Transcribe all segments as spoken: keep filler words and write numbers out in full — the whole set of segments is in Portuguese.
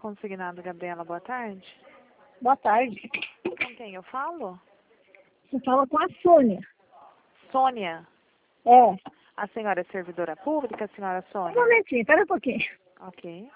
Consignado, Gabriela, boa tarde. Boa tarde. Com quem eu falo? Você fala com a Sônia. Sônia. É. A senhora é servidora pública, senhora Um Sônia? momentinho, espera um pouquinho. Ok.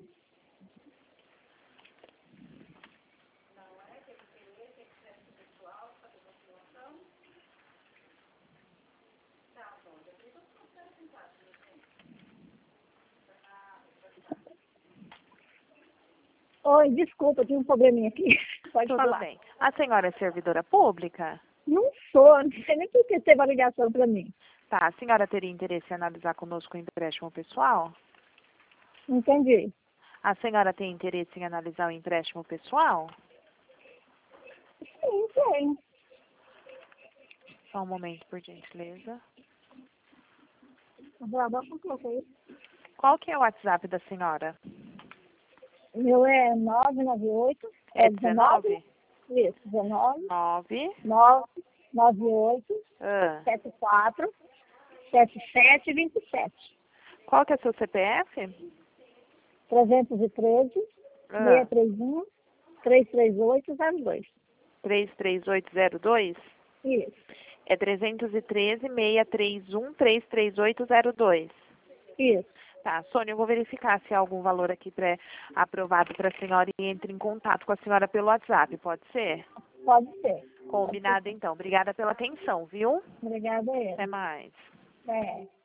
Oi, desculpa, tive um probleminha aqui. Pode Tudo falar. bem. A senhora é servidora pública? Não sou, não sei nem por que teve a ligação para mim. Tá. A senhora teria interesse em analisar conosco o empréstimo pessoal? Não entendi. A senhora tem interesse em analisar o empréstimo pessoal? Sim, tem. Só um momento, por gentileza. Eu vou lavar com você. Qual que é o WhatsApp da senhora? O meu é nove nove oito. É É dezenove? dezenove? Isso, dezenove. nove. nove nove oito Ah. sete quatro sete sete dois sete. Qual que é seu C P F? trezentos e treze, Ah. seiscentos e trinta e um, trezentos e trinta e oito, zero dois. três três oito zero dois? Isso, É trezentos e treze, seiscentos e trinta e um, trezentos e trinta e oito, zero dois. isso. Tá, Sônia, eu vou verificar se há algum valor aqui pré-aprovado para a senhora e entre em contato com a senhora pelo WhatsApp, pode ser? Pode ser. Combinado, então. Obrigada pela atenção, viu? Obrigada a ele. Até mais. É.